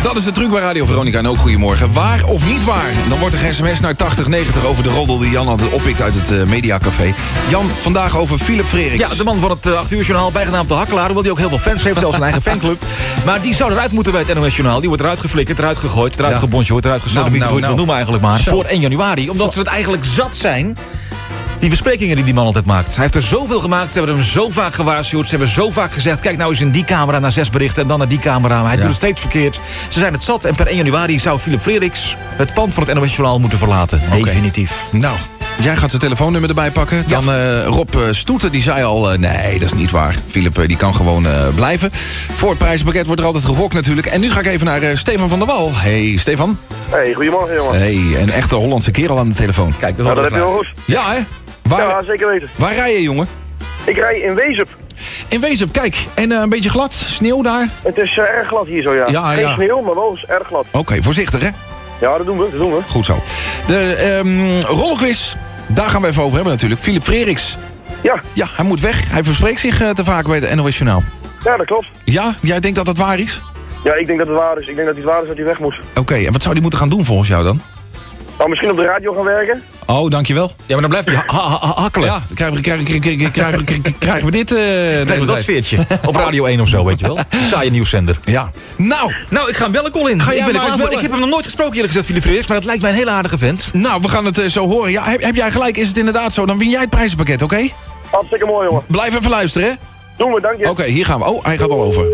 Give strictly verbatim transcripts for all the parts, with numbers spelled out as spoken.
Dat is de truc bij Radio Veronica en ook goedemorgen. Waar of niet waar? Dan wordt er sms naar tachtig negentig over de roddel die Jan altijd oppikt uit het uh, Mediacafé. Jan, vandaag over Philip Freriks. Ja, de man van het uh, acht uur journaal, bijgenaamd de Hakkelaar. Hoewel die ook heel veel fans heeft, zelfs een eigen fanclub. Maar die zou eruit moeten bij het N O S Journaal. Die wordt eruit geflikkerd, eruit gegooid, eruit ja. gebonjourd, eruit gesodemieterd, nou, nou, nou. hoe je het wil noemen eigenlijk maar. Zo. Voor één januari. Omdat ze het eigenlijk zat zijn. Die besprekingen die die man altijd maakt. Hij heeft er zoveel gemaakt, ze hebben hem zo vaak gewaarschuwd. Ze hebben zo vaak gezegd, kijk nou eens in die camera naar zes berichten en dan naar die camera. Maar hij ja. doet het steeds verkeerd. Ze zijn het zat en per één januari zou Philip Freriks het pand van het N O S Journaal moeten verlaten. Okay. Definitief. Nou, jij gaat zijn telefoonnummer erbij pakken. Ja. Dan uh, Rob uh, Stoeten, die zei al, uh, nee, dat is niet waar. Philip, uh, die kan gewoon uh, blijven. Voor het prijzenpakket wordt er altijd gegokt natuurlijk. En nu ga ik even naar uh, Stefan van der Wal. Hey, Stefan. Hey, goedemorgen jongen. Hey, een echte Hollandse kerel aan de telefoon. Kijk, dat, nou, dat heb je wel goed. Ja, hè? Waar, ja, zeker weten. Waar rij je, jongen? Ik rij in Wezep. In Wezep, kijk. En uh, een beetje glad? Sneeuw daar? Het is uh, erg glad hier zo, ja. ja Geen ja. sneeuw, maar wel erg glad. Oké, okay, voorzichtig, hè? Ja, dat doen we, dat doen we. Goed zo. De um, rollenquiz, daar gaan we even over hebben natuurlijk. Philip Freriks. Ja. Ja, hij moet weg. Hij verspreekt zich uh, te vaak bij het N O S Journaal. Ja, dat klopt. Ja? Jij denkt dat dat waar is? Ja, ik denk dat het waar is. Ik denk dat het waar is dat hij weg moet. Oké, okay, en wat zou hij moeten gaan doen volgens jou dan? Nou, misschien op de radio gaan werken. Oh, dankjewel. Ja, maar dan blijft hij ha ha ha hakkelen. Ja, dan krijgen we, krijgen, krijgen, krijgen, krijgen, krijgen we dit... Uh, krijgen we dat sfeertje. Op Radio één of zo, weet je wel. Saaie nieuwszender. Ja. Nou. Nou, ik ga bellen, Colin. Ga jij ik, ben maar ik, ik heb hem nog nooit gesproken, eerlijk gezegd, Philip Freriks. Maar dat lijkt mij een hele aardige vent. Nou, we gaan het uh, zo horen. Ja, heb, heb jij gelijk? Is het inderdaad zo? Dan win jij het prijzenpakket, oké? Okay? Hartstikke mooi, jongen. Blijf even luisteren, hè? Doen we, dank je. Oké, okay, hier gaan we. Oh, hij gaat al over.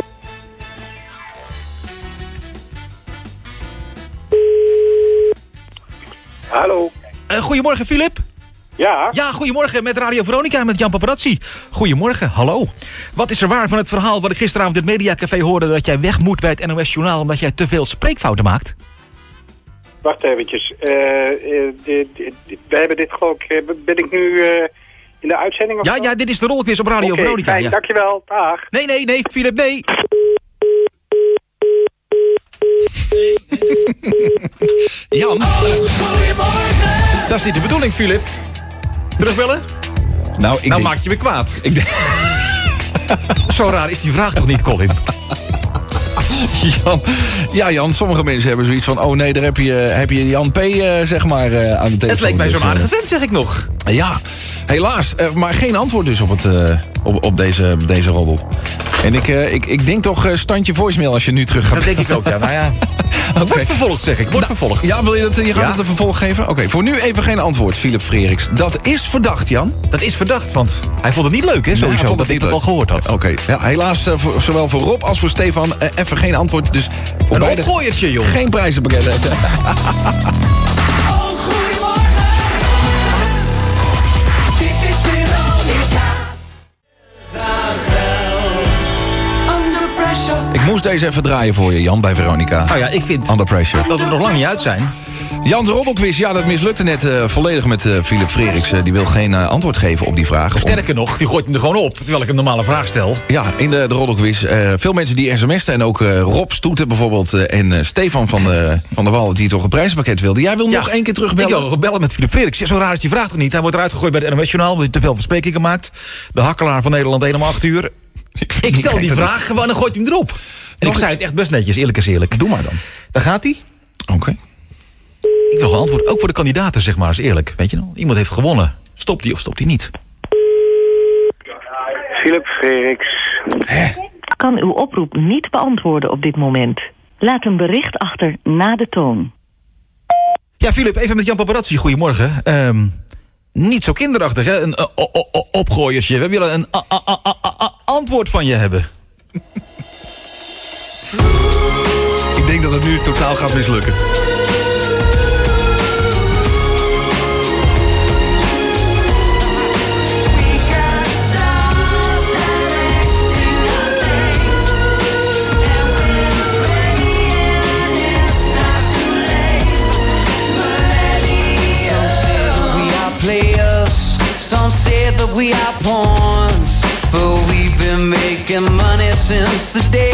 Hallo. Uh, goedemorgen, Philip. Ja? Ja, goedemorgen met Radio Veronica en met Jan Paparazzi. Goedemorgen, hallo. Wat is er waar van het verhaal wat ik gisteravond in het Mediacafé hoorde... dat jij weg moet bij het N O S Journaal omdat jij te veel spreekfouten maakt? Wacht eventjes. Uh, uh, de, de, de, we hebben dit geloof ik... Ben ik nu uh, in de uitzending? Of ja, zo? ja, dit is de rolquiz op Radio okay, Veronica. Fijn, ja. Dankjewel. Dag. Nee, nee, nee, Philip, nee. Jan. Oh, goedemorgen. Dat is niet de bedoeling, Philip. Terugbellen? Nou, ik nou denk... maak je me kwaad. Ik denk... Zo raar is die vraag toch niet, Colin? Jan, ja, Jan, sommige mensen hebben zoiets van... oh nee, daar heb je, heb je Jan P. Uh, zeg maar uh, aan de telefoon. Het leek mij dus, zo'n aardige uh, vent, zeg ik nog. Ja, helaas. Uh, maar geen antwoord dus op, het, uh, op, op deze, deze roddel. En ik, uh, ik, ik denk toch uh, standje voicemail als je nu terug gaat. Dat denk ik ook, ja. Nou ja... Okay. Wordt vervolgd, zeg ik. Wordt nou, vervolgd. Ja, wil je dat? Je gaat ja? het een vervolg geven? Oké, okay, voor nu even geen antwoord, Philip Freriks. Dat is verdacht, Jan. Dat is verdacht, want hij vond het niet leuk, hè, sowieso. Nee, dat ik het al gehoord had. Oké, okay. Ja, helaas, uh, voor, zowel voor Rob als voor Stefan, uh, even geen antwoord. Dus voor een beide opgooiertje, joh. Geen prijzenpakket. Oh, goedemorgen. Dit is Veronica. Ik moest deze even draaien voor je, Jan, bij Veronica. Nou ja, ik vind Under Pressure. dat we er nog lang niet uit zijn. Jans roddelquiz, ja, dat mislukte net uh, volledig met uh, Philip Freriks. Uh, die wil geen uh, antwoord geven op die vraag. Sterker nog, die gooit hem er gewoon op, terwijl ik een normale vraag stel. Ja, in de, de roddelquiz. Uh, veel mensen die sms'ten en ook uh, Rob Stoeten bijvoorbeeld... Uh, en uh, Stefan van, uh, van der Wal, die toch een prijzenpakket wilde. Jij wil ja, nog één keer terugbellen? Ik wil bellen met Philip Freriks. Ja, zo raar is die vraag toch niet? Hij wordt eruit gegooid bij het N O S Journaal, omdat hij te veel versprekingen maakt. De Hakkelaar van Nederland, één om acht uur. Ik, ik stel die vraag gewoon en gooit hem erop. En nog ik zei het echt best netjes, eerlijk is eerlijk. Doe maar dan. Daar gaat hij. Oké. Okay. Ik wil een antwoord, ook voor de kandidaten, zeg maar, is eerlijk. Weet je nog? Iemand heeft gewonnen. Stopt die of stopt die niet? Philip Freriks. Hè? Kan uw oproep niet beantwoorden op dit moment. Laat een bericht achter na de toon. Ja, Philip, even met Jan Paparazzi. Goedemorgen. Um, niet zo kinderachtig, hè? Een uh, uh, uh, opgooiertje. We willen een uh, uh, uh, uh, uh, antwoord van je hebben. Ik denk dat het nu totaal gaat mislukken. That we are pawns, but we've been making money since the day